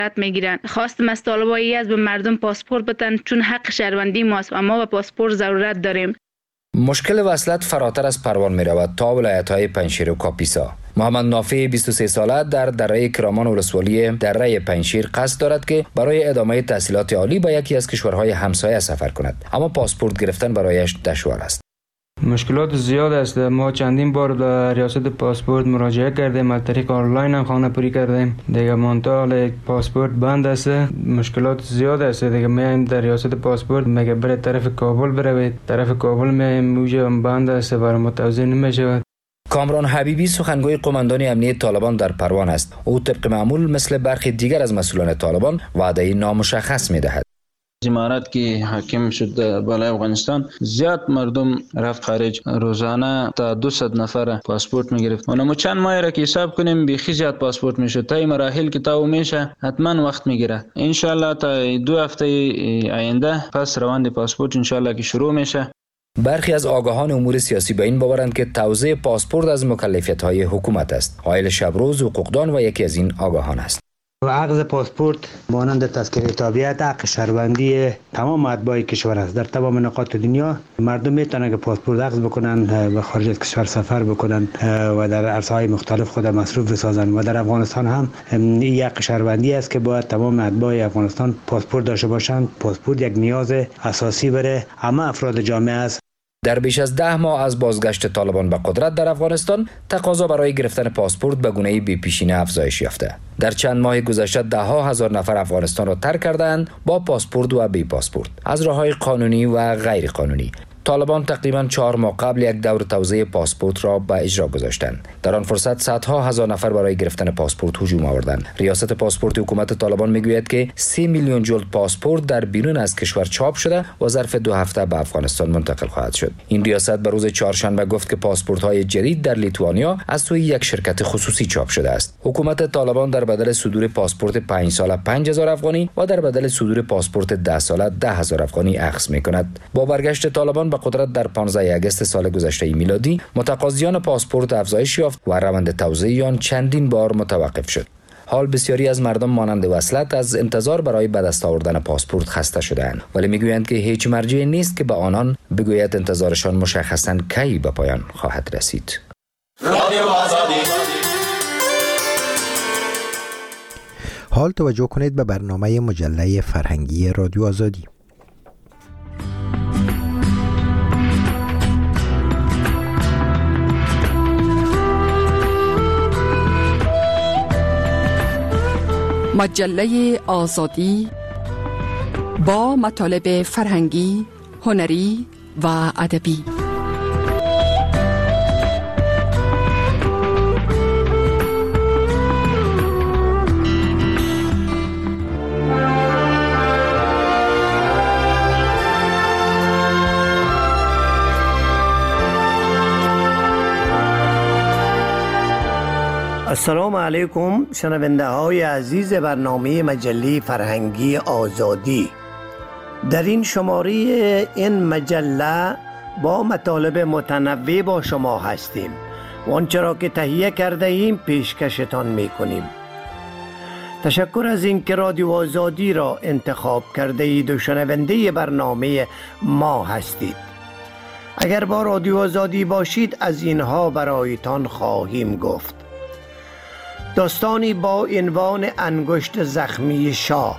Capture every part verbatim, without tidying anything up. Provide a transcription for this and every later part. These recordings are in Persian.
میگیرن. خواستم از طالبایی از به مردم پاسپورت بدن چون حق شهروندی ماست و ما به پاسپورت ضرورت داریم. مشکل وصلت فراتر از پروان می رود تا ولایت‌های پنجشیر و کاپیسا. محمد نافی بیست و سه ساله در دره کرامان ولسوالی دره پنجشیر قصد دارد که برای ادامه تحصیلات عالی به یکی از کشورهای همسایه سفر کند، اما پاسپورت گرفتن برایش دشوار است. مشکلات زیاد است. ما چندین بار در ریاست پاسپورت مراجعه کردیم، از طریق آنلاین هم خانه‌پری کردیم. دیگه مونتا پاسپورت بند است. مشکلات زیاد است. دیگه میایم در ریاست پاسپورت میگه بره طرف کابل بروید، طرف کابل میایم موجه بند است، برای ما توزیع نمیشه. کامران حبیبی سخنگوی قماندان امنیت طالبان در پروان است. او طبق معمول مثل برخی دیگر از مسئولان طالبان وعده نامشخص میدهد. امارات که حاکم شد بالای افغانستان، زیاد مردم رفت خارج، روزانه تا دویست نفر پاسپورت میگرفت. اونم چند ماه را که حساب کنیم بیخی زیاد پاسپورت میشه. تا این مراحل که تا میشه حتما وقت میگیره. ان شاء الله تا دو هفته آینده پس روند پاسپورت ان شاء الله که شروع میشه. برخی از آگاهان امور سیاسی به این باورند که توزیع پاسپورت از مکلفیت‌های حکومت است. عایل شبروز حقوقدان و یکی از این آگاهان است. عقد پاسپورت مانند تذکره تابعیت حق شهروندی تمام اتباع کشور است. در تمام نقاط دنیا مردم میتونن که پاسپورت عقد بکنن، به خارج از کشور سفر بکنن و در عرصه‌های مختلف خود مصروف بسازن و در افغانستان هم این حق شهروندی است که باید تمام اتباع افغانستان پاسپورت داشته باشند. پاسپورت یک نیاز اساسی برای همه افراد جامعه است. در بیش از ده ماه از بازگشت طالبان به قدرت در افغانستان، تقاضا برای گرفتن پاسپورت به گونه‌ای بی‌پیشینه افزایش یافته. در چند ماه گذشته ده ها هزار نفر افغانستان را ترک کردند با پاسپورت و بی پاسپورت از راه‌های قانونی و غیر قانونی. طالبان تقریباً چهار ماه قبل یک دور توزیع پاسپورت را به اجرا گذاشتند. در آن فرصت صدها هزار نفر برای گرفتن پاسپورت هجوم آوردند. ریاست پاسپورت حکومت طالبان میگوید که سه میلیون جلد پاسپورت در بیرون از کشور چاپ شده و ظرف دو هفته به افغانستان منتقل خواهد شد. این ریاست به روز چهارشنبه گفت که پاسپورت‌های جدید در لیتوانیا از سوی یک شرکت خصوصی چاپ شده است. حکومت طالبان در بدل صدور پاسپورت پنج ساله پنج هزار افغانی و در بدل صدور پاسپورت ده ساله ده هزار افغانی اخذ می‌کند. با برگشت طالبان به قدرت در پانزده آگوست سال گذشته میلادی، متقاضیان پاسپورت افزایش یافت و روند توزیع آن چندین بار متوقف شد. حال بسیاری از مردم مانند وصلت از انتظار برای به دست آوردن پاسپورت خسته شده‌اند، ولی میگویند که هیچ مرجعی نیست که به آنان بگوید انتظارشان مشخصاً کی به پایان خواهد رسید. حال توجه کنید به برنامه مجله فرهنگی رادیو آزادی. مجله آزادی با مطالب فرهنگی، هنری و ادبی. السلام علیکم شنونده های عزیز برنامه مجله فرهنگی آزادی. در این شماره این مجله با مطالب متنوع با شما هستیم و آنچه را که تهیه کرده ایم پیشکشتان می کنیم. تشکر از این که رادیو آزادی را انتخاب کرده اید و شنونده برنامه ما هستید. اگر با رادیو آزادی باشید از اینها برایتان خواهیم گفت. داستانی با عنوان انگشت زخمی شاه،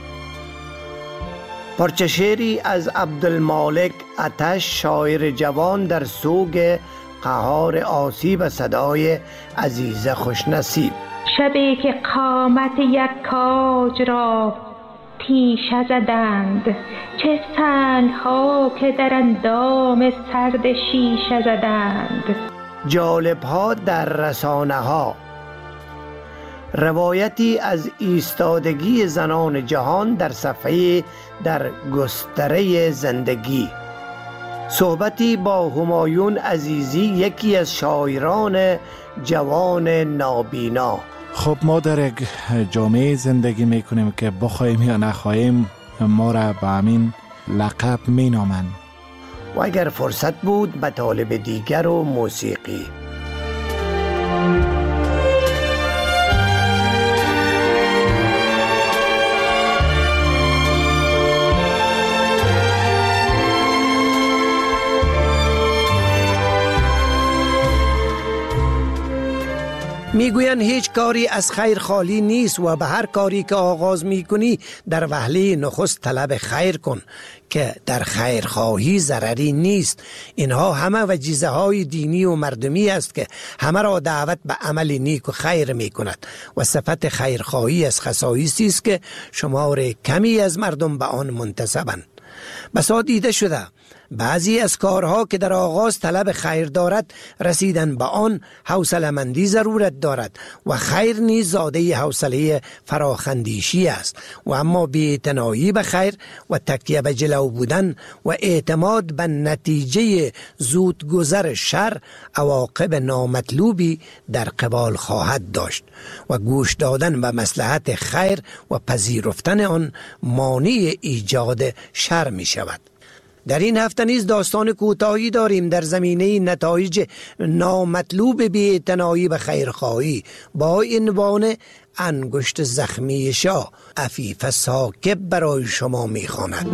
پارچه شعری از عبدالمالک آتش شاعر جوان در سوگ قهار آسیب و صدای عزیزه خوشنصیب. شبی که قامت یک کاج را تیشه زدند، چه سنگ‌ها که در اندام سرد شیشه زدند. جالب‌ها در رسانه ها، روایتی از ایستادگی زنان جهان در صفحه در گستره زندگی. صحبتی با همایون عزیزی، یکی از شاعران جوان نابینا. خب ما در یک جامعه زندگی میکنیم که بخوایم یا نخواهیم ما را به همین لقب مینامند. و اگر فرصت بود مطالب دیگر و موسیقی. میگویند هیچ کاری از خیر خالی نیست و به هر کاری که آغاز میکنی در وهله نخست طلب خیر کن که در خیرخواهی ضرری نیست. اینها همه وجیزه های دینی و مردمی است که همه را دعوت به عمل نیک و خیر می کند و صفت خیرخواهی از خصایصی است که شمار کمی از مردم به آن منتسبند. بسا دیده شده بعضی از کارها که در آغاز طلب خیر دارد رسیدن به آن حوصله‌مندی ضرورت دارد و خیر نیز زاده حوصله فراخندیشی است و اما بی‌اعتنایی به خیر و تکیه به جلو بودن و اعتماد به نتیجه زودگذر شر عواقب نامطلوبی در قبال خواهد داشت و گوش دادن به مصلحت خیر و پذیرفتن آن مانع ایجاد شر می شود. در این هفته نیز داستان کوتاهی داریم در زمینه نتایج نامطلوب بی‌اعتنایی به خیرخواهی با عنوان انگشت زخمی شاه. عفیف ساکب برای شما می‌خواند.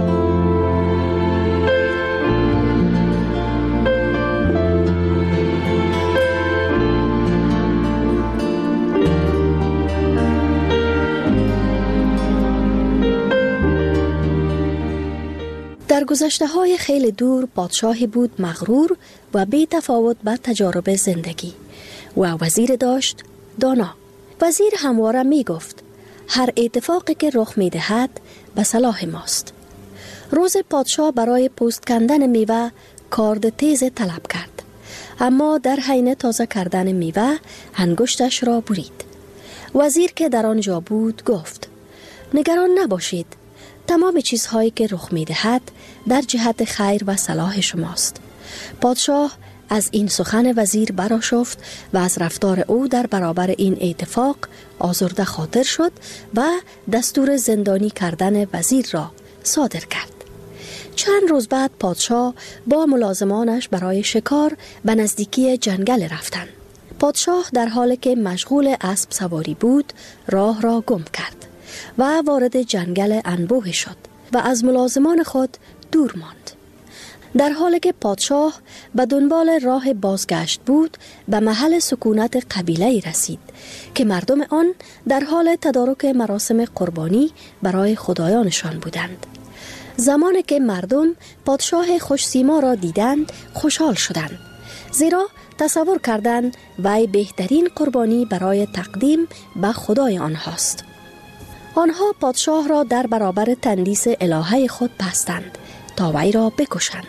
در گذشته های خیلی دور پادشاهی بود مغرور و بی تفاوت به تجارب زندگی و وزیر داشت دانا. وزیر همواره می گفت هر اتفاقی که رخ می دهد به صلاح ماست. روز پادشاه برای پوست کندن میوه کارد تیز طلب کرد، اما در حین تازه کردن میوه انگشتش را برید. وزیر که در آنجا بود گفت نگران نباشید، تمام چیزهایی که رخ می دهد در جهت خیر و صلاح شماست. پادشاه از این سخن وزیر برآشفت و از رفتار او در برابر این اتفاق آزرده خاطر شد و دستور زندانی کردن وزیر را صادر کرد. چند روز بعد پادشاه با ملازمانش برای شکار به نزدیکی جنگل رفتند. پادشاه در حالی که مشغول اسب سواری بود راه را گم کرد و وارد جنگل انبوه شد و از ملازمان خود دور ماند. در حالی که پادشاه به دنبال راه بازگشت بود به محل سکونت قبیله‌ای رسید که مردم آن در حال تدارک مراسم قربانی برای خدایانشان بودند. زمانی که مردم پادشاه خوش‌سیما را دیدند خوشحال شدند، زیرا تصور کردند وی بهترین قربانی برای تقدیم به خدای آنهاست. آنها پادشاه را در برابر تندیس الهه خود بستند تا وی را بکشند.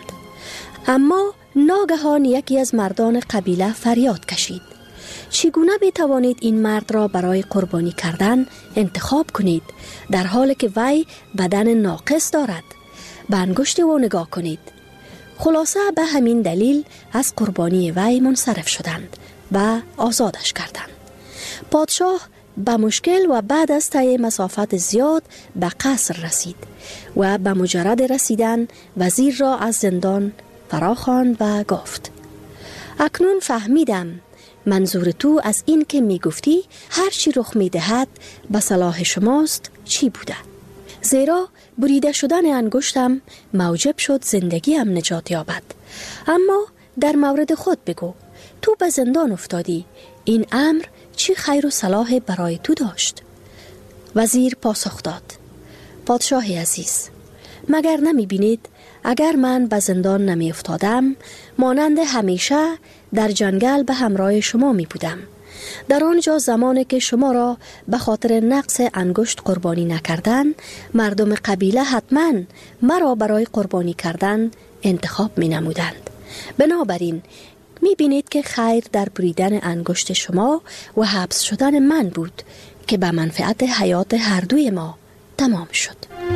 اما ناگهان یکی از مردان قبیله فریاد کشید: چگونه بتوانید این مرد را برای قربانی کردن انتخاب کنید در حالی که وی بدن ناقص دارد؟ به انگشت او نگاه کنید. خلاصه به همین دلیل از قربانی وی منصرف شدند و آزادش کردند. پادشاه به مشکل و بعد از طی مسافت زیاد به قصر رسید و به مجرد رسیدن وزیر را از زندان فراخواند و گفت: اکنون فهمیدم منظور تو از این که می گفتی هر چی رخ می دهد به صلاح شماست چی بوده، زیرا بریده شدن انگشتم موجب شد زندگیم نجات یابد. اما در مورد خود بگو، تو به زندان افتادی، این امر چی خیر و صلاح برای تو داشت؟ وزیر پاسخ داد: پادشاه عزیز، مگر نمی بینید اگر من به زندان نمی افتادم مانند همیشه در جنگل به همراه شما می بودم. در آنجا زمانی که شما را به خاطر نقص انگشت قربانی نکردن، مردم قبیله حتما مرا برای قربانی کردن انتخاب می نمودند. بنابراین می بینید که خیر در بریدن انگشت شما و حبس شدن من بود که به منفعت حیات هر دوی ما تمام شد.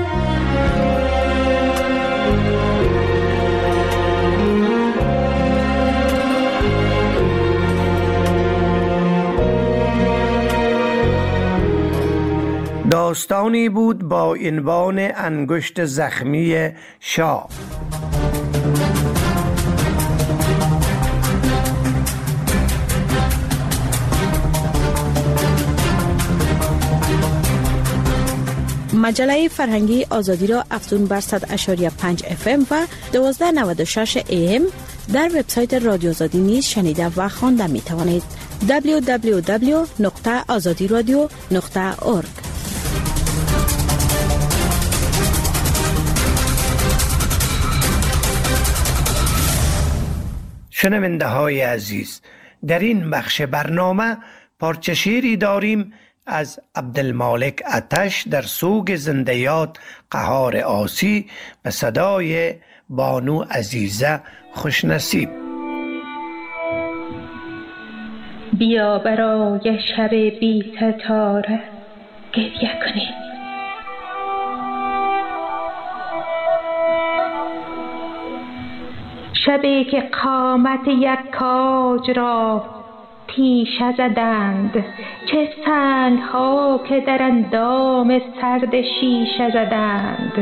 داستانی بود با عنوان انگشت زخمی شاه. مجله فرهنگی آزادی را افزون بر صد اشاری پنج اف ام و دوازده نود و شش ای ام در وبسایت رادیو آزادی نیز شنیده و خوانده می توانید. دبلیو دبلیو دبلیو نقطه آزادی رادیو نقطه اورگ. شنونده های عزیز، در این بخش برنامه پارچه شعری داریم از عبدالمالک آتش در سوگ زندیات قهار آسی به صدای بانو عزیزه خوشنصیب. بیا برای شب بی ستاره گریه کنیم، شبی که قامت یک کاج را تیشه زدند، چه سنگ ها که در اندام سرد شیشه زدند.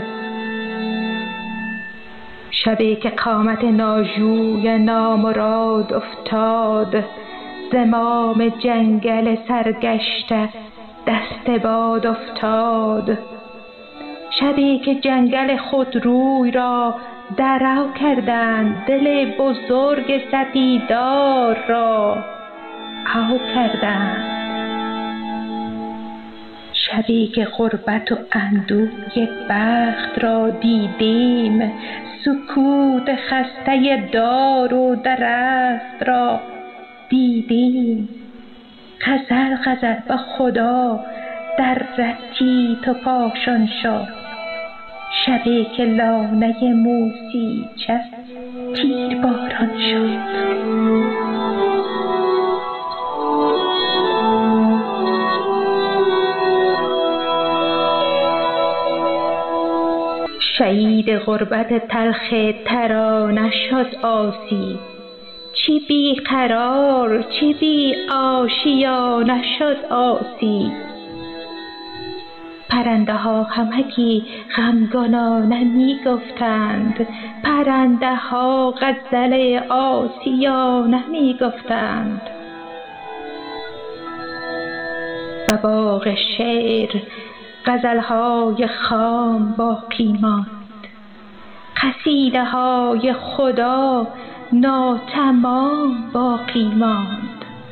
شبی که قامت ناجوی نامراد افتاد، زمام جنگل سرگشته دست باد افتاد. شبی که جنگل خود روی را درو کردند، دل بزرگ سپیدار را او کردند. شبی که غربت و اندوه بخت را دیدیم، سکوت خسته دار و درخت را دیدیم. غزل غزل به خدا در رتی تو پاشان شد، شبی که لانه موسی چه تیر باران شد. شهید غربت تلخ ترانه شد آسی، چی بی قرار چی بی آشیانه شد آسی. پرنده ها همگی غمگنانه می گفتند، پرنده ها غزل آسیانه می گفتند. و باغ شعر غزل های خام باقی ماند، قصیده های خدا ناتمام باقی ماند.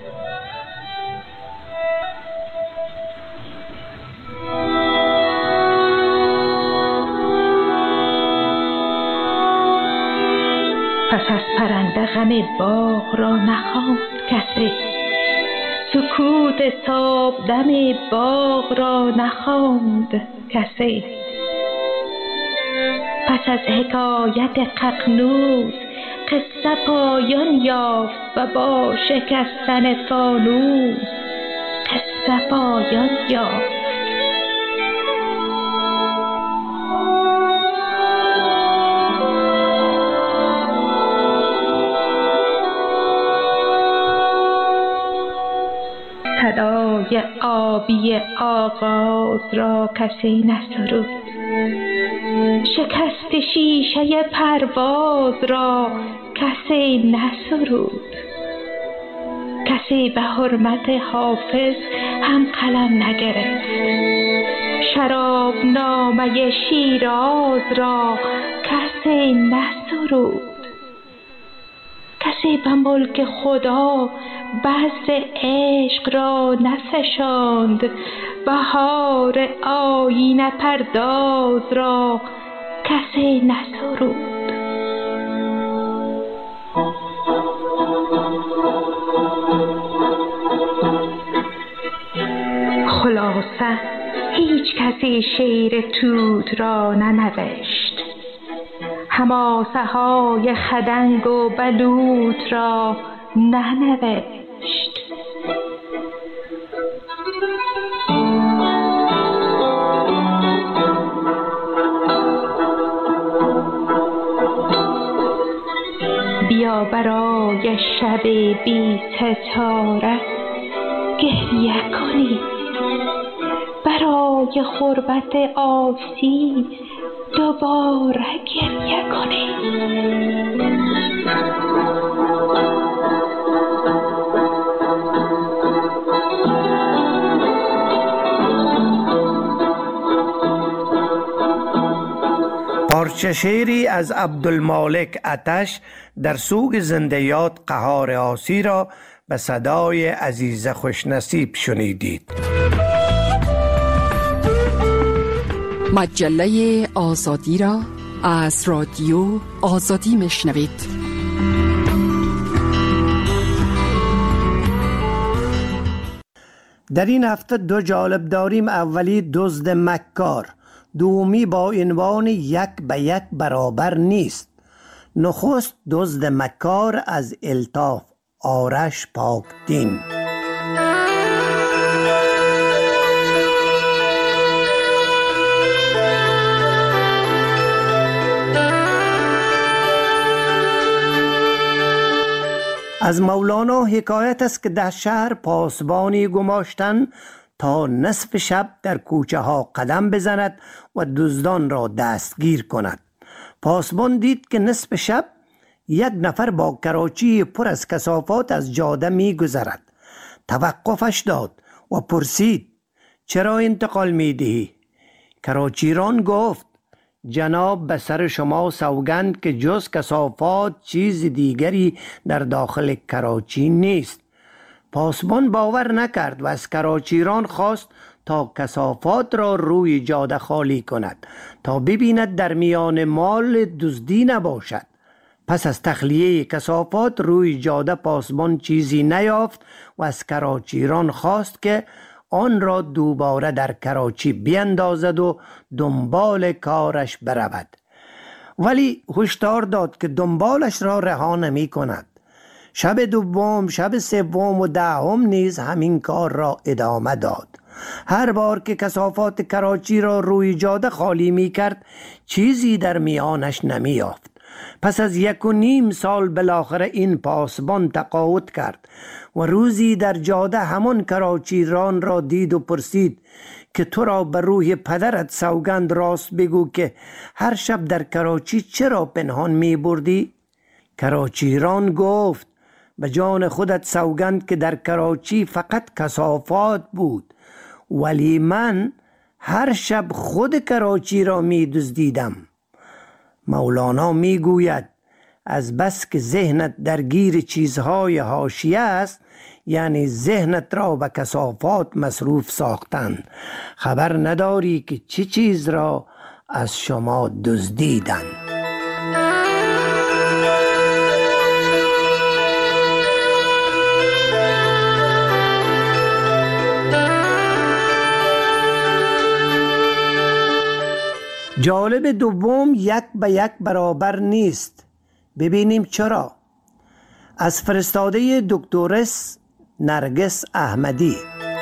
پس از پرنده غم باغ را نخواند کسی، سکوت صبح دم باغ را نخواند کسی. پس از حکایت ققنوس قصه پایان یافت و با شکستن فانوس قصه پایان یافت. صدای آبی آغاز را کسی نسرود، شکست شیشه پرواز را کسی نسرود. کسی به حرمت حافظ هم قلم نگرفت، شراب نامه شیراز را کسی نسرود. کسی به ملک خدا بذر عشق را نفشاند، بهار آیینه پرداز را کسی نسرود. خلاصه هیچ کسی شعر توت را ننوشت، حماسه های خدنگ و بلوط را ننوشت. بیا برای شب بی ستاره گریه کنی، برای غربت آسی دوباره گریه کنی. پارچه شعری از عبدالمالک آتش در سوگ زندیات قهار آسی را به صدای عزیز خوشنصیب شنیدید. مجله آزادی را از رادیو آزادی میشنوید. در این هفته دو جالب داریم. اولی دزد مکار، دومی با عنوان یک به یک برابر نیست. نخست دزد مکار از الطاف آرش پاکدین. از مولانا حکایت است که در شهر پاسبانی گماشتن تا نصف شب در کوچه ها قدم بزند و دزدان را دستگیر کند. پاسبان دید که نصف شب یک نفر با کراچی پر از کثافات از جاده می گذرد. توقفش داد و پرسید چرا انتقال می دهی؟ کراچیران گفت جناب به سر شما سوگند که جز کثافات چیز دیگری در داخل کراچی نیست. پاسبان باور نکرد و از کراچیران خواست تا کثافات را روی جاده خالی کند تا ببیند در میان مال دزدی نباشد. پس از تخلیه کثافات روی جاده پاسبان چیزی نیافت و از کراچیران خواست که آن را دوباره در کراچی بیندازد و دنبال کارش برود. ولی هشدار داد که دنبالش را رها نمی کند. شب دوم، شب سوم و دهم نیز همین کار را ادامه داد. هر بار که کثافات کراچی را روی جاده خالی می کرد چیزی در میانش نمی یافت. پس از یک و نیم سال بالاخره این پاسبان تقاعد کرد و روزی در جاده همان کراچیران را دید و پرسید که تو را به روح پدرت سوگند راست بگو که هر شب در کراچی چرا پنهان می بردی؟ کراچیران گفت به جان خودت سوگند که در کراچی فقط کثافات بود، ولی من هر شب خود کراچی را می دزدیدم. مولانا می گوید از بس که ذهنت درگیر چیزهای حاشیه است، یعنی ذهنت را به کثافات مصروف ساختند، خبر نداری که چه چیز را از شما دزدیدند. جالب دوم یک به یک برابر نیست. ببینیم چرا. از فرستاده دکترس نرگس احمدی.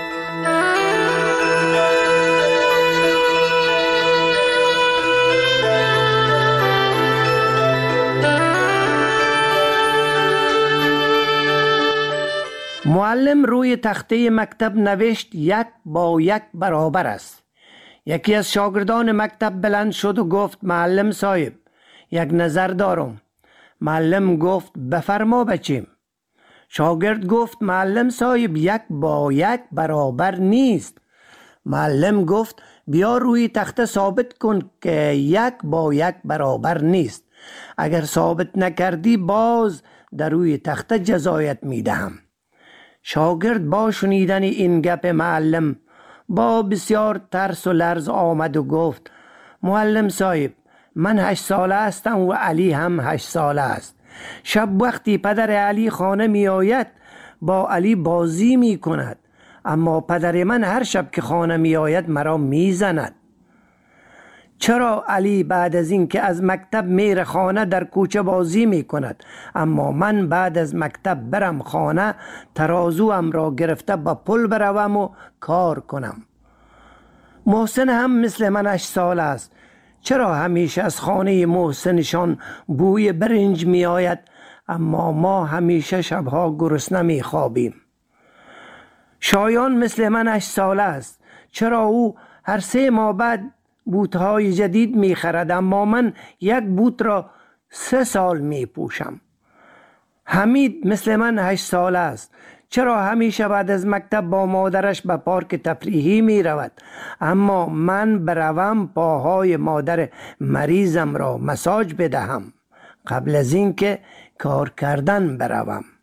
معلم روی تخته مکتب نوشت یک با یک برابر است. یکی از شاگردان مکتب بلند شد و گفت معلم صاحب یک نظر دارم. معلم گفت بفرما بچیم. شاگرد گفت معلم صاحب یک با یک برابر نیست. معلم گفت بیا روی تخته ثابت کن که یک با یک برابر نیست. اگر ثابت نکردی باز در روی تخته جزایت میدهم. شاگرد با شنیدن این گپ معلم با بسیار ترس و لرز آمد و گفت معلم صاحب من هشت ساله هستم و علی هم هشت ساله است. شب وقتی پدر علی خانه می آید با علی بازی می کند، اما پدر من هر شب که خانه می آید مرا می زند. چرا علی بعد از این که از مکتب میره خانه در کوچه بازی می کند، اما من بعد از مکتب برم خانه ترازوام را گرفته با پل بروم و کار کنم؟ محسن هم مثل من هشت سال است. چرا همیشه از خانه محسنشان بوی برنج می آید، اما ما همیشه شبها گرسنه می خوابیم؟ شایان مثل من هشت سال است. چرا او هر سه ماه بعد بوتهای جدید می خرد، اما من یک بوت را سه سال می پوشم؟ حمید مثل من هشت سال است. چرا همیشه بعد از مکتب با مادرش به پارک تفریحی می رود، اما من بروم پاهای مادر مریضم را مساج بدهم قبل از اینکه کار کردن بروم؟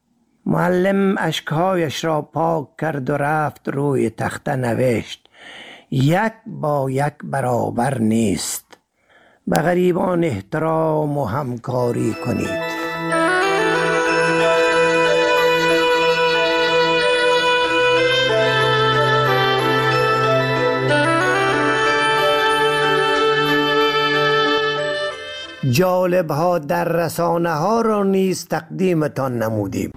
معلم اشکهایش را پاک کرد و رفت روی تخته نوشت: یک با یک برابر نیست. به غریبان احترام و همکاری کنید. جالب ها در رسانه ها را نیز تقدیمتان نمودیم.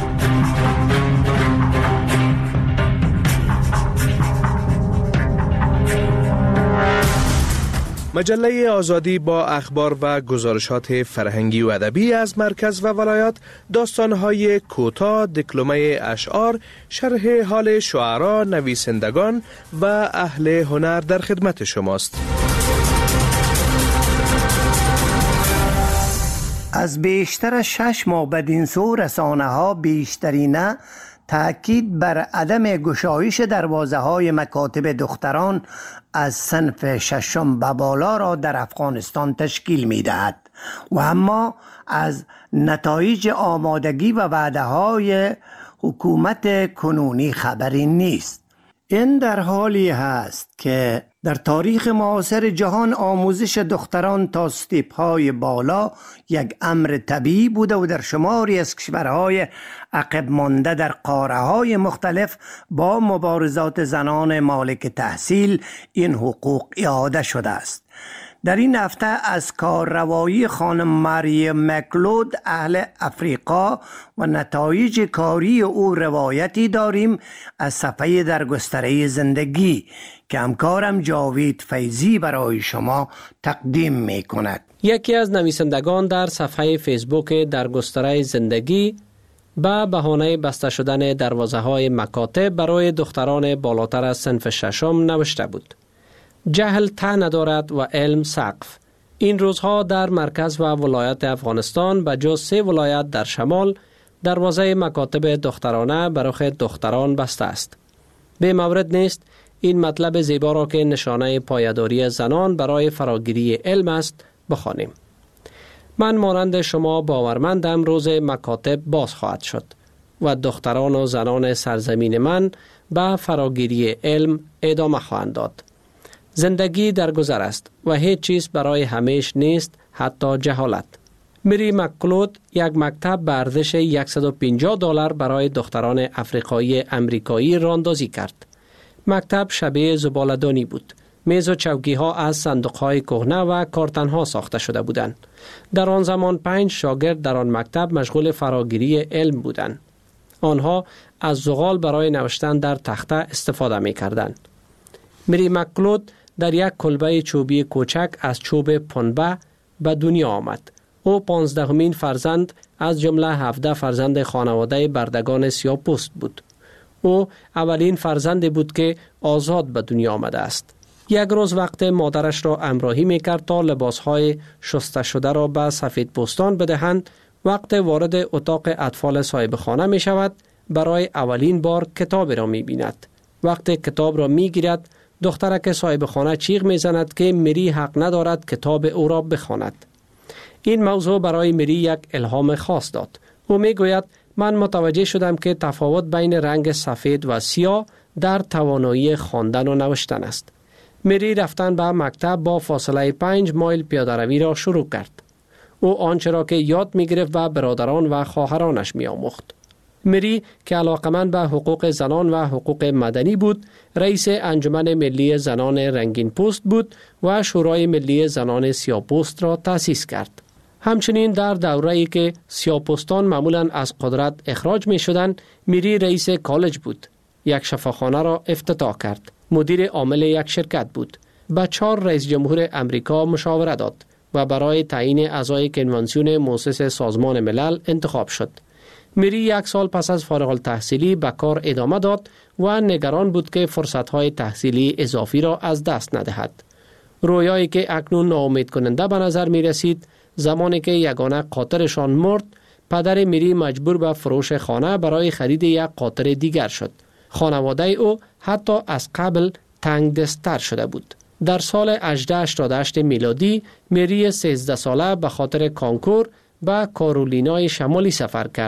مجله آزادی با اخبار و گزارشات فرهنگی و ادبی از مرکز و ولایات، داستان‌های کوتاه، دکلمه اشعار، شرح حال شعرا، نویسندگان و اهل هنر در خدمت شماست. از بیشتر شش ماه بدین سو رسانه ها بیشترینه تأکید بر عدم گشایش دروازه های مکاتب دختران از صنف ششم به بالا را در افغانستان تشکیل می دهد و اما از نتایج آمادگی و وعده های حکومت کنونی خبری نیست. این در حالی هست که در تاریخ معاصر جهان آموزش دختران تا استیپ های بالا یک امر طبیعی بوده و در شماری از کشورهای عقب مانده در قاره های مختلف با مبارزات زنان مالک تحصیل این حقوق اعاده شده است. در این هفته از کارروایی خانم مریم مکلود اهل افریقا و نتایج کاری او روایتی داریم از صفحه در گستره زندگی که همکارم جاوید فیضی برای شما تقدیم می کند. یکی از نویسندگان در صفحه فیسبوک در گستره زندگی به بهانه بسته شدن دروازه های مکاتب برای دختران بالاتر از صنف ششم نوشته بود: جهل ته ندارد و علم سقف. این روزها در مرکز و ولایت افغانستان به جز سه ولایت در شمال دروازه مکاتب دخترانه برای دختران بسته است. به مورد نیست این مطلب زیبا را که نشانه پایداری زنان برای فراگیری علم است بخوانیم. من مانند شما باورمندم روز مکاتب باز خواهد شد و دختران و زنان سرزمین من به فراگیری علم ادامه خواهند داد. زندگی در گذر است و هیچ چیز برای همیش نیست، حتی جهالت. مری مکلود یک مکتب به ارزش صد و پنجاه دلار برای دختران افریقایی امریکایی راندازی کرد. مکتب شبیه زباله‌دانی بود. میز و چوکی ها از صندوق های کهنه و کارتن ها ساخته شده بودند. در آن زمان پنج شاگرد در آن مکتب مشغول فراگیری علم بودند. آنها از زغال برای نوشتن در تخته استفاده می کردند. مری مکلود در یک کلبه چوبی کوچک از چوب پنبه به دنیا آمد. او پانزدهمین فرزند از جمله هفده فرزند خانواده بردگان سیاه‌پوست بود. او اولین فرزندی بود که آزاد به دنیا آمده است. یک روز وقت مادرش را همراهی می‌کرد تا لباس‌های شسته شده را به سفیدپوستان بدهند، وقت وارد اتاق اطفال صاحب خانه می‌شود، برای اولین بار کتابی را می‌بیند. وقت کتاب را می‌گیرد، دخترک صاحب خانه چیغ می‌زند که مری حق ندارد کتاب او را بخواند. این موضوع برای مری یک الهام خاص داد. او می‌گوید من متوجه شدم که تفاوت بین رنگ سفید و سیاه در توانایی خواندن و نوشتن است. مری رفتن به مکتب با فاصله پنج مایل پیاده‌روی را شروع کرد. او آنچه را که یاد می‌گرفت و برادران و خواهرانش می‌آموخت. مری که علاقمند به حقوق زنان و حقوق مدنی بود، رئیس انجمن ملی زنان رنگین پوست بود و شورای ملی زنان سیاه‌پوست را تأسیس کرد. همچنین در دوره‌ای که سیاه‌پوستان معمولاً از قدرت اخراج می‌شدند، مری رئیس کالج بود. یک شفاخانه را افتتاح کرد. مدیر عامل یک شرکت بود. با چهار رئیس جمهور امریکا مشاوره داد و برای تعیین اعضای کنوانسیون مؤسس سازمان ملل انتخاب شد. مری یک سال پس از فارغ التحصیلی به کار ادامه داد و نگران بود که فرصت‌های تحصیلی اضافی را از دست ندهد. رویایی که اکنون ناامید کننده به نظر می رسید، زمانی که یگانه قاطرشان مرد، پدر مری مجبور به فروش خانه برای خرید یک قاطر دیگر شد. خانواده او حتی از قبل تنگ دست‌تر شده بود. در سال هجده هشتاد و هشت میلادی مری سیزده ساله به خاطر کانکور به کارولینای شمالی سفر کرد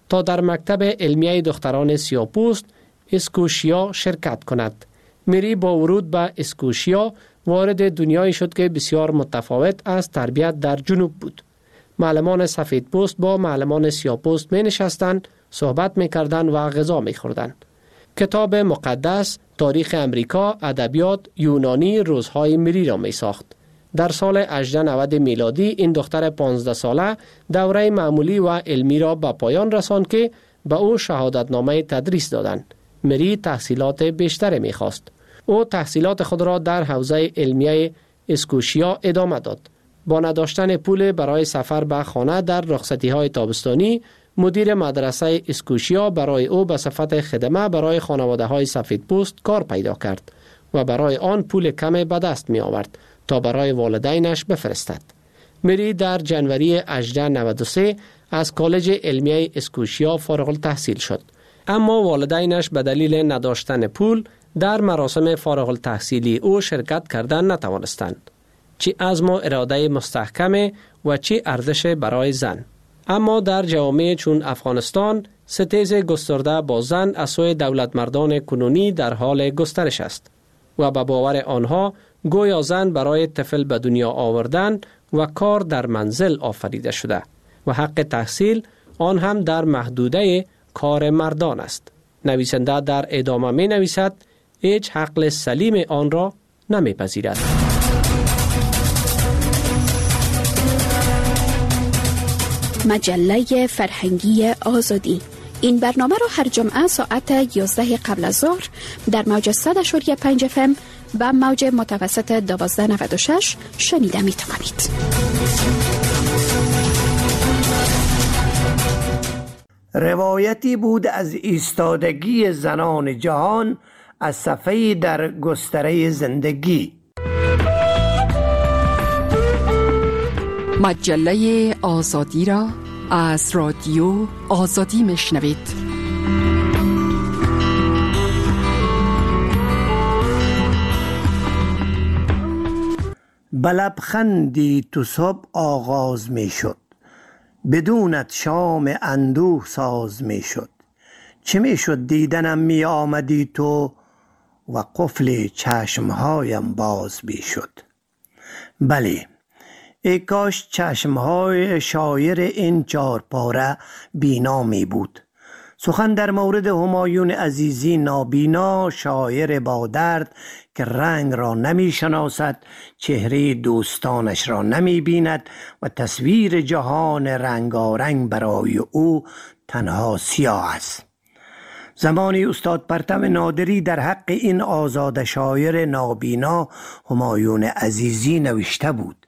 تا در مکتب علمیه دختران سیاه‌پوست اسکوشیا شرکت کند. مری با ورود به اسکوشیا وارد دنیایی شد که بسیار متفاوت از تربیت در جنوب بود. معلمان سفید پوست با معلمان سیاه پوست می نشستند، صحبت می کردند و غذا می خوردند. کتاب مقدس، تاریخ امریکا، ادبیات، یونانی روزهای مری را می ساخت. در سال هجده نود میلادی این دختر پانزده ساله دوره معمولی و علمی را به پایان رساند که به او شهادتنامه تدریس دادند. مری تحصیلات بیشتری می خواست. او تحصیلات خود را در حوزه علمیه اسکوشیا ادامه داد. با نداشتن پول برای سفر به خانه در رخصتی‌های تابستانی، مدیر مدرسه اسکوشیا برای او به صفت خدمه برای خانواده‌های سفیدپوست کار پیدا کرد و برای آن پول کمی به دست می آورد تا برای والدینش بفرستد. مری در جنوری هجده نود و سه از کالج علمیه اسکوشیا فارغ التحصیل شد، اما والدینش به دلیل نداشتن پول در مراسم فارغ التحصیلی او شرکت کردن نتوانستند. چی عزم و اراده مستحکم و چی ارزش برای زن. اما در جوامع چون افغانستان ستیز گسترده با زن از سوی دولتمردان کنونی در حال گسترش است و به باور آنها گویا زن برای طفل به دنیا آوردن و کار در منزل آفریده شده و حق تحصیل آن هم در محدوده کار مردان است. نویسنده در ادامه می نویسد هیچ عقل سلیم آن را نمی پذیرد. مجله فرهنگی آزادی. این برنامه را هر جمعه ساعت یازده قبل از ظهر در موج صد و پنج اف ام و موج متوسط دوازده نود و شش شنیده می توانید. روایتی بود از ایستادگی زنان جهان از صفحه در گستره زندگی. مجله آزادی را از رادیو آزادی میشنوید. بلبخندی تو صبح آغاز می شد، بدونت شام اندوه ساز می شد. چه می شد دیدنم می آمدی تو و قفل چشمهایم باز می شد. بله، ای کاش چشمهای شایر این چار پاره بینا می بود. سخن در مورد همایون عزیزی نابینا، شاعر با درد که رنگ را نمی شناسد، چهره دوستانش را نمی بیند و تصویر جهان رنگارنگ برای او تنها سیاه است. زمانی استاد پرتم نادری در حق این آزاد شاعر نابینا همایون عزیزی نوشته بود: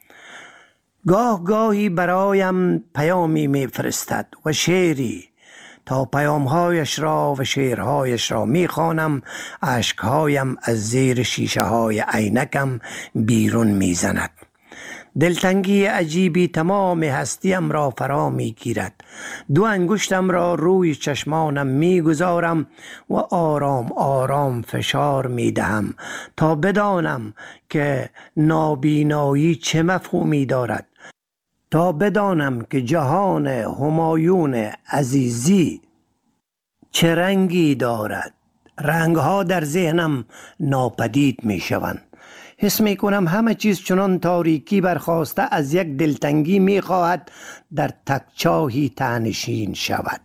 گاه گاهی برایم پیامی می فرستد و شعری، تا پیامهایش را و شعرهایش را می خوانم، اشکهایم از زیر شیشه های عینکم بیرون می زند. دلتنگی عجیبی تمام هستیم را فرا می گیرد. دو انگشتم را روی چشمانم می گذارم و آرام آرام فشار می دهم تا بدانم که نابینایی چه مفهومی دارد، تا بدانم که جهان همایون عزیزی چه رنگی دارد. رنگها در ذهنم ناپدید می شوند. حس می کنم همه چیز چنان تاریکی برخاسته از یک دلتنگی می خواهد در تکچاهی تنشین شود.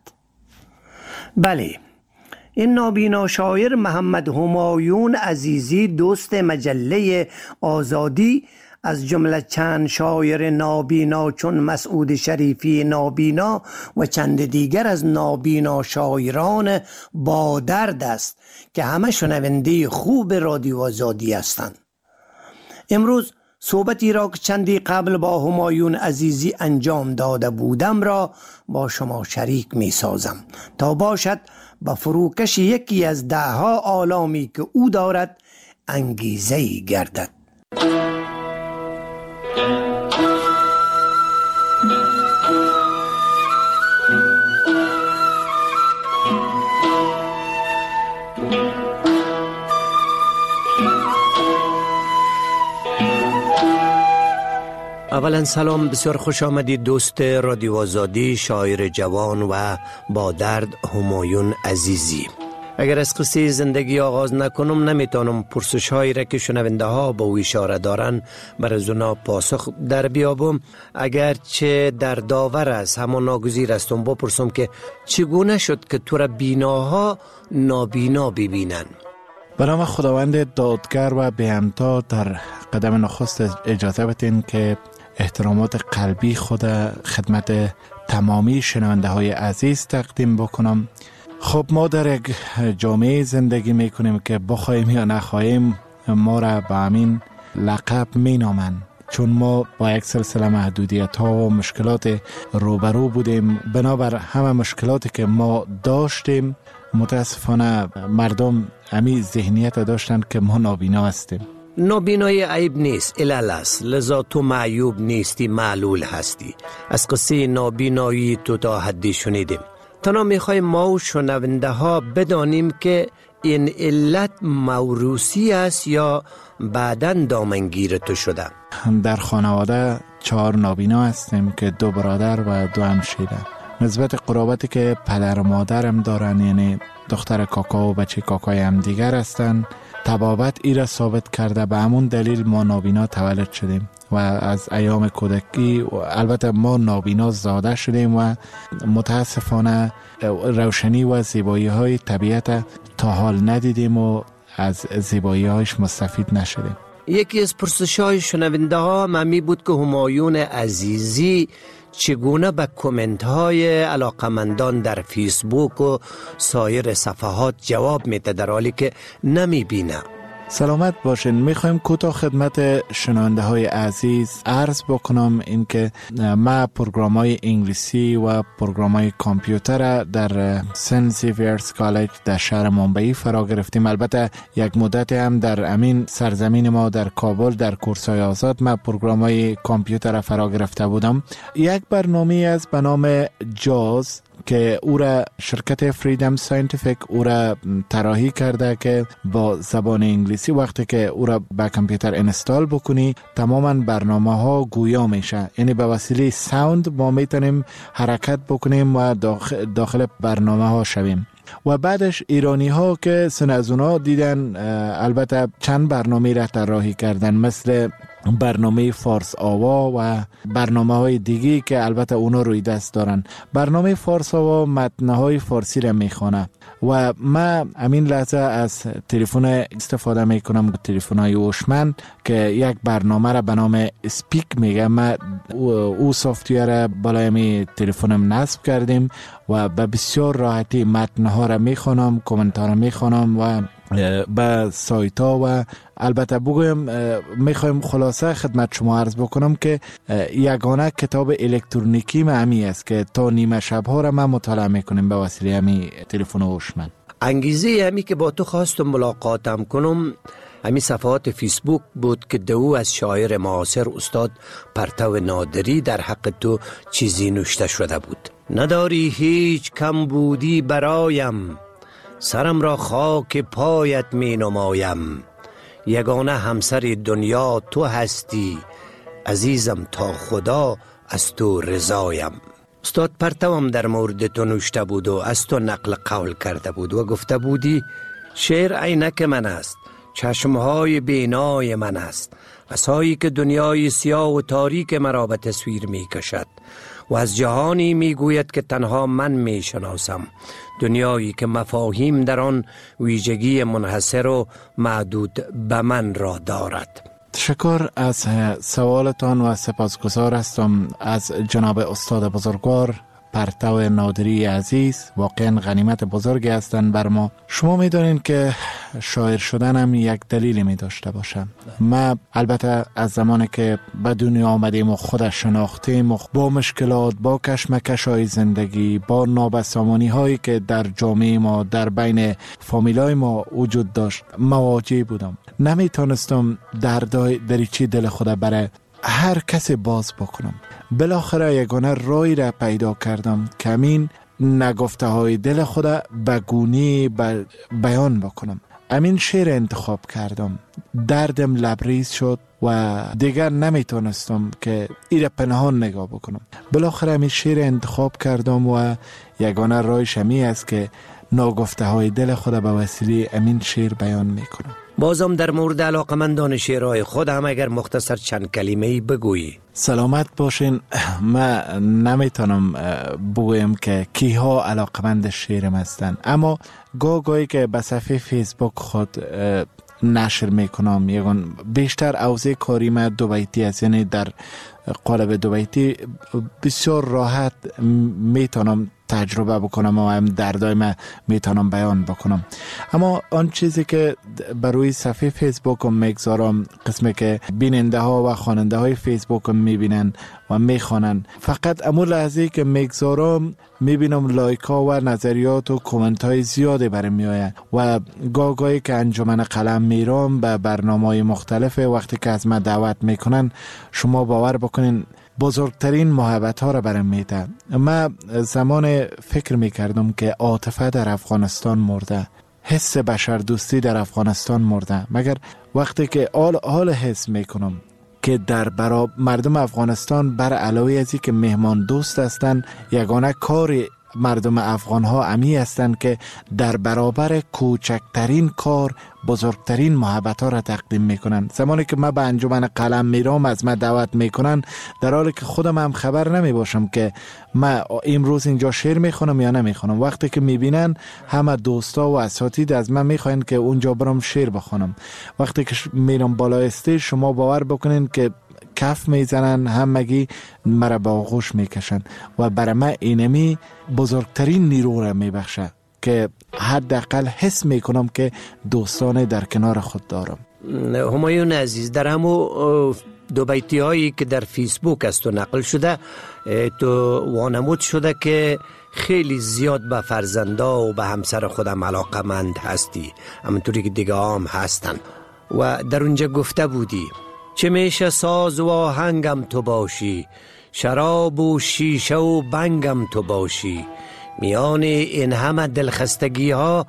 بله، این نابینا شاعر محمد همایون عزیزی، دوست مجله آزادی، از جمله چند شاعر نابینا چون مسعود شریفی نابینا و چند دیگر از نابینا شاعران با درد است که همه شنونده خوب رادیو آزادی هستند. امروز صحبتی را که چندی قبل با همایون عزیزی انجام داده بودم را با شما شریک می سازم تا باشد با فروکش یکی از ده ها آلامی که او دارد انگیزه‌ای گردد. اولا سلام، بسیار خوش آمدید دوست رادیو آزادی، شاعر جوان و با درد همایون عزیزی. اگر از قصه زندگی آغاز نکنم نمیتونم پرسش هایی را که شنونده ها با او اشاره دارن بر از اونا پاسخ در بیابم. اگرچه در داور است همان ناگزیر استم بپرسم که چگونه شد که تو را بیناها نابینا ببینن؟ به نام خداوند دادگر و بی همتا، در قدم نخست اجازه بدین که احترامات قلبی خود خدمت تمامی شنونده های عزیز تقدیم بکنم. خب ما در یک جامعه زندگی میکنیم که بخوایم یا نخواهیم ما را به همین لقب می نامند، چون ما با یک سلسله محدودیت ها و مشکلات روبرو بودیم. بنابر همه مشکلاتی که ما داشتیم متاسفانه مردم همی ذهنیت داشتن که ما نابینا هستیم. نابینایی عیب نیست، علل است، لذا تو معیوب نیستی، معلول هستی. از قصه نابینایی تو تا حدی شنیدیم. تنها میخوایم ما و شنونده ها بدانیم که این علت موروثی است یا بعداً دامنگیر تو شده. در خانواده چهار نابینا هستیم که دو برادر و دو همشیره. نسبت قرابتی که پدر و مادرم دارن، یعنی دختر کاکا و بچه کاکای هم دیگر هستن، تبابت ای را ثابت کرده. به همون دلیل ما نابینا تولد شدیم و از ایام کودکی البته ما نابینا زاده شدیم و متاسفانه روشنی و زیبایی های طبیعت تا حال ندیدیم و از زیبایی هایش مستفید نشدیم. یکی از پرسش های شنونده ها ممی بود که همایون عزیزی چگونه به کامنت های علاقمندان در فیسبوک و سایر صفحات جواب میده در حالی که نمی بینه. سلامت باشین. میخوایم کوتاه خدمت شنونده های عزیز عرض بکنم این که ما پروگرام های انگلیسی و پروگرام های کامپیوتر در سن زیویرز کالج در شهر ممبئی فرا گرفتیم. البته یک مدت هم در امین سرزمین ما در کابل در کورس های آزاد ما پروگرام های کامپیوتر فرا گرفته بودم. یک برنامه از به نام جاز که او را شرکت فریدم ساینتیفیک او را طراحی کرده که با زبان انگلیسی وقتی که او را به کامپیوتر اینستال بکنی تماما برنامه ها گویا میشه، یعنی به وسیله ساوند ما میتونیم حرکت بکنیم و داخل, داخل برنامه ها شویم. و بعدش ایرانی ها که سن از اونا دیدن البته چند برنامه را طراحی کردن، مثل برنامه فارس آوا و برنامه های دیگی که البته اونا روی دست دارن. برنامه فارس آوا متنهای فارسی را میخوانه و ما همین لحظه از تلفن استفاده میکنم، تلفن های هوشمند که یک برنامه را به نام اسپیک میگه. ما او سافتویر بالای می تلفنم نصب کردیم و به بسیار راحتی متنها را میخوانم، کامنت ها را میخوانم و به سایت ها و البته بگویم میخوایم خلاصه خدمت شما عرض بکنم که یگانه کتاب الکترونیکی ما همی است که تا نیمه شب ها را ما مطالعه میکنیم به وسیله همی تلفن هوشمند. انگیزه همی که با تو خواستم ملاقاتم کنم همی صفحات فیسبوک بود که دو از شاعر معاصر استاد پرتو نادری در حق تو چیزی نوشته شده بود. نداری هیچ کم بودی برایم، سرم را خاک پایت می نمایم. یگانه همسر دنیا تو هستی، عزیزم تا خدا از تو رضایم. استاد پرتوم در مورد تو نوشته بود و از تو نقل قول کرده بود و گفته بودی شعر عینک من است، چشمهای بینای من است، عصایی که دنیای سیاه و تاریک مرا به تصویر می کشد و از جهانی می گوید که تنها من می شناسم، دنیایی که مفاهیم در آن ویژگی منحصر و محدود به من را دارد. تشکر از سوالتان و سپاسگزار هستم از جناب استاد بزرگوار پرتو نادری عزیز. واقعا غنیمت بزرگی هستند بر ما. شما میدونین که شاعر شدن هم یک دلیلی می داشته باشم. ما البته از زمانی که به دنیا آمدیم و خودش شناختیم و با مشکلات، با کشمکش های زندگی، با نابسامانی هایی که در جامعه ما در بین فامیلای ما وجود داشت مواجه بودم. نمیتونستم دردای دریچه دل خود برای هر کسی باز بکنم. بالاخره یگانه رای را پیدا کردم که همین نگفته های دل خود به گونی بیان بکنم. امین شعر انتخاب کردم، دردم لبریز شد و دیگر نمیتونستم که ایره پنهان نگاه بکنم. بالاخره امین شعر انتخاب کردم و یگانه راهش همی است که ناگفته های دل خود به وسیله امین شعر بیان میکنم. بازم در مورد علاقمندان شعرهای خود هم اگر مختصر چند کلمه‌ای بگویی. سلامت باشین. من نمیتونم بگویم که کیها علاقمند شعرم هستن، اما گاهی که به صفحه فیسبوک خود نشر میکنم یگان بیشتر اوضاع کاری من دو بیتی است، یعنی در قالب دو بیتی بسیار راحت میتونم تجربه بکنم و هم دردای من میتونم بیان بکنم. اما آن چیزی که بر روی صفحه فیسبوک میگذارم، قسمی که بیننده ها و خواننده های فیسبوک میبینن و میخوانن، فقط امو لحظه که میگذارم میبینم لایک ها و نظریات و کومنت های زیاده برم میآید و گاگایی که انجمن قلم میرم به برنامه های مختلف وقتی که از من دعوت میکنن، شما باور بکنین بزرگترین محبت ها را برم میده. من زمان فکر میکردم که عاطفه در افغانستان مرده، حس بشر دوستی در افغانستان مرده، مگر وقتی که حال حال حس میکنم که در برابر مردم افغانستان بر علاوه ازی که مهمان دوست هستند، یگانه کار مردم افغان ها امی هستند که در برابر کوچکترین کار بزرگترین محبت ها را تقدیم میکنن. زمانی که من به انجمن قلم میرم از من دعوت میکنن، در حالی که خودم هم خبر نمی باشم که من امروز اینجا شعر میخونم یا نمیخونم، وقتی که میبینن همه دوستا و اساتید از من میخواین که اونجا برم شعر بخونم. وقتی که میرم بالا استیج، شما باور بکنین که کف میزنن، همگی مرا با آغوش میکشن و برای من اینمی بزرگترین نیرو را میبخشه که حداقل حس میکنم که دوستان در کنار خود دارم. همایون عزیز، در همو دو بیتی هایی که در فیسبوک است و نقل شده، تو وانمود شده که خیلی زیاد به فرزندا و به همسر خودم علاقمند هستی، همونطوری که دیگه هم هستن، و در اونجا گفته بودی چه میشه ساز و آهنگم تو باشی، شراب و شیشه و بنگم تو باشی، میان این همه دلخستگی ها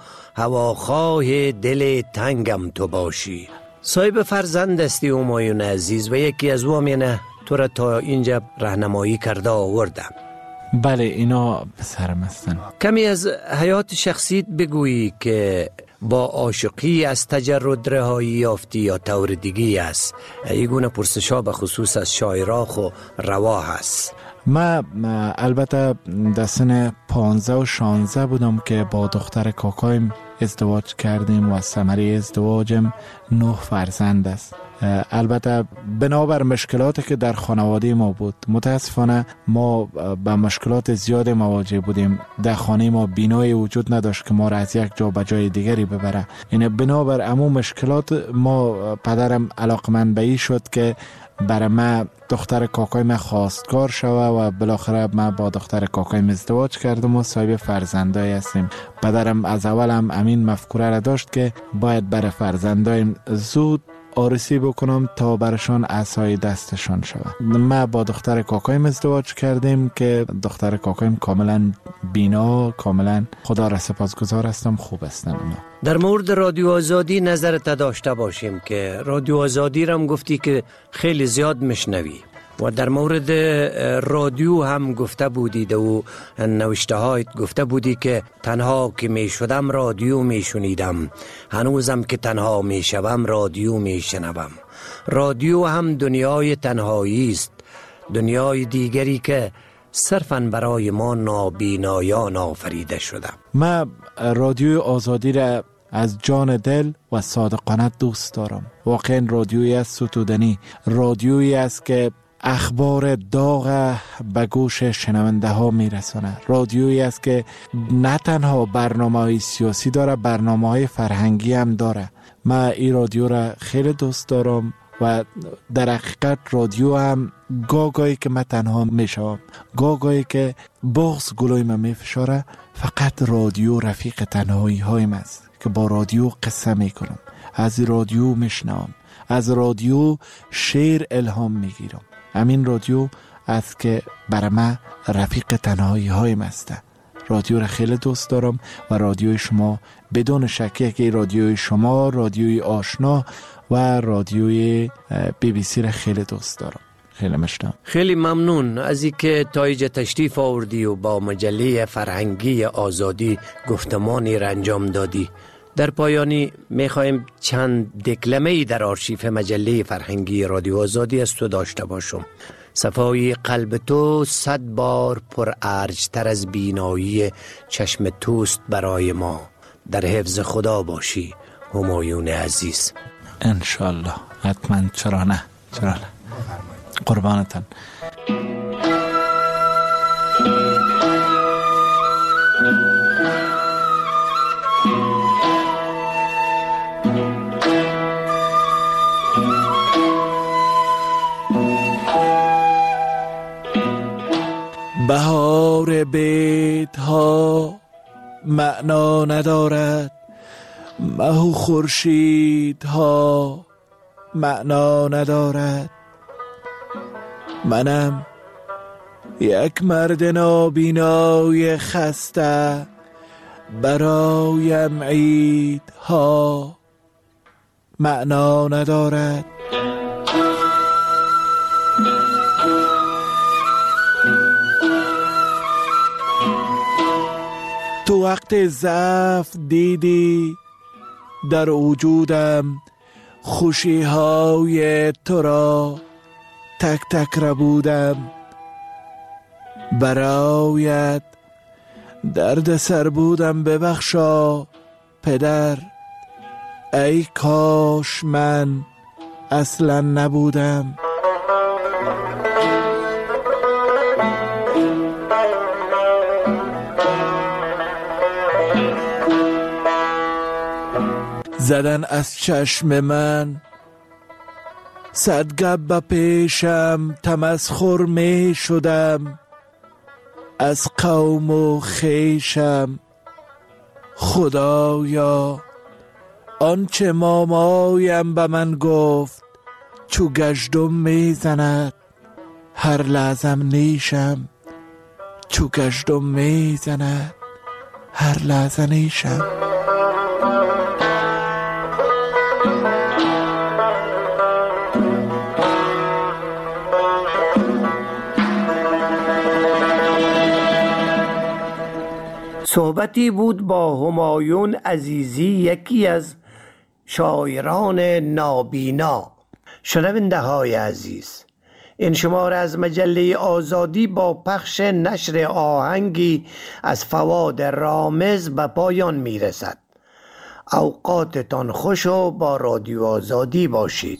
هواخواه دل تنگم تو باشی. صاحب فرزند هستی همایون عزیز و یکی از او یعنی تو را تا اینجا راهنمایی کرده آورده. بله، اینا پسرم هستن. کمی از حیات شخصیت بگویی که با عاشقی از تجرد رهایی یافتی یا طور دیگی است؟ ایگونه پرسشا به خصوص از شاعراخ و روا هست. ما البته در سن پانزده و شانزده بودم که با دختر کاکایم ازدواج کردیم و ثمره ازدواجم نه فرزند است. البته بنابر مشکلاتی که در خانواده ما بود، متاسفانه ما با مشکلات زیاد مواجه بودیم. در خانه ما بینایی وجود نداشت که ما را از یک جا به جای دیگری ببره. یعنی بنابر امو مشکلات ما، پدرم علاقمند به این شد که برای من دختر کاکای من خواستگار شوه و بالاخره من با دختر کاکایم ازدواج کردم و صاحب فرزندای هستیم. پدرم از اولم امین مفکوره را داشت که باید برای فرزندایم زود آرسی بکنم تا برشان عصای دستشان شود. ما با دختر کاکایم ازدواج کردیم که دختر کاکایم کاملا بینا، کاملا خدا را سپاسگزار هستم، خوب هستن اونا. در مورد رادیو آزادی نظرت داشته باشیم که رادیو آزادی را هم گفتی که خیلی زیاد میشنوی و در مورد رادیو هم گفته بودی و نوشته هایت گفته بودی که تنها که می شدم رادیو می شنیدم، هنوزم که تنها می شوم رادیو می شنوم. رادیو هم دنیای تنهایی است، دنیای دیگری که صرفاً برای ما نابینایان آفریده شده. من رادیو آزادی را از جان دل و صادقانه دوست دارم. واقعا رادیویی است ستودنی، رادیویی است که اخبار داغ به گوش شنونده ها میرسانه، رادیویی است که نه تنها برنامه های سیاسی داره، برنامه های فرهنگی هم داره. من این رادیو را خیلی دوست دارم و در حقیقت رادیو هم گاگایی که من تنها میشم، گاگایی که بغض گلوی من میفشاره، فقط رادیو رفیق تنهایی هایم است که با رادیو قصه میکنم، از رادیو میشنم، از رادیو شعر الهام میگیرم. همین رادیو است که برای من رفیق تنهایی هایم است. رادیو را خیلی دوست دارم و رادیوی شما بدون شک که رادیوی شما رادیوی آشنا و رادیوی بی بی سی را خیلی دوست دارم. خیلی مشتم. خیلی ممنون از اینکه تایج تشریف آوردی و با مجله فرهنگی آزادی گفتمانی را انجام دادی. در پایانی میخوایم چند دکلمه‌ای در آرشیف مجله فرهنگی رادیو آزادی از تو داشته باشم. صفای قلب تو صد بار پر ارج‌تر از بینایی چشم توست برای ما. در حفظ خدا باشی همایون عزیز. انشالله. حتما. چرا نه؟ چرا نه؟ قربانتن. بهار بیت ها معنا ندارد، مه و خورشید ها معنا ندارد. منم یک مرد نابینای خسته، برایم عید ها معنا ندارد. تو وقت ضعف دیدی در وجودم خوشی های تو را تک تک را بودم. برایت درد سر بودم ببخشا پدر، ای کاش من اصلا نبودم. زدن از چشم من صد گب پیشم، تمسخر می شدم از قوم و خیشم. خدایا آنچه مامایم به من گفت چو گشتم می زند، هر لحظم نیشم چو گشتم می زند، هر لحظه نیشم. صحبتی بود با همایون عزیزی، یکی از شاعران نابینا. شنونده های عزیز، این شماره از مجله آزادی با پخش نشر آهنگی از فواد رامز به پایان می رسد. اوقاتتان خوش و با رادیو آزادی باشید.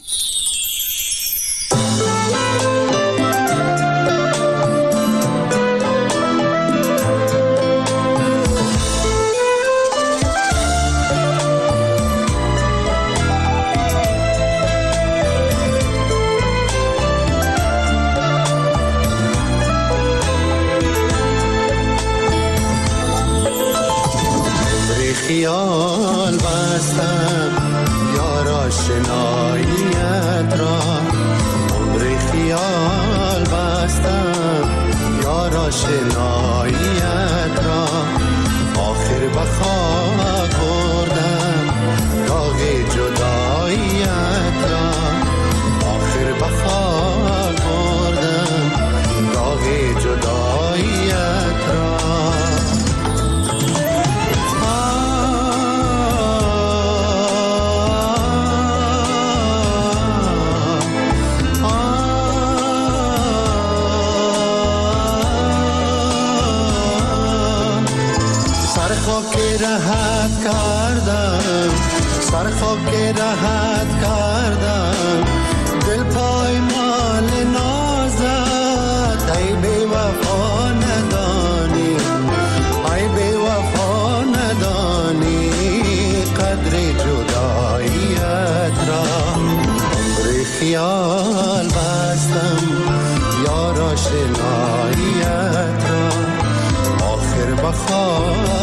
خیال بستم یار آشناییت را، عمر خیال بستم یار آشناییت را. آخر به خاک بردم داغ جداییت را، آخر به خاک بردم داغ جداییت را. راحت کردم سر خاک راحت کردم، دل پای مال نازت. ای بی وفا ندانی، ای بی وفا ندانی قدر جداییت را. عمر خیال بستم یار آشناییت را، آخر بخواه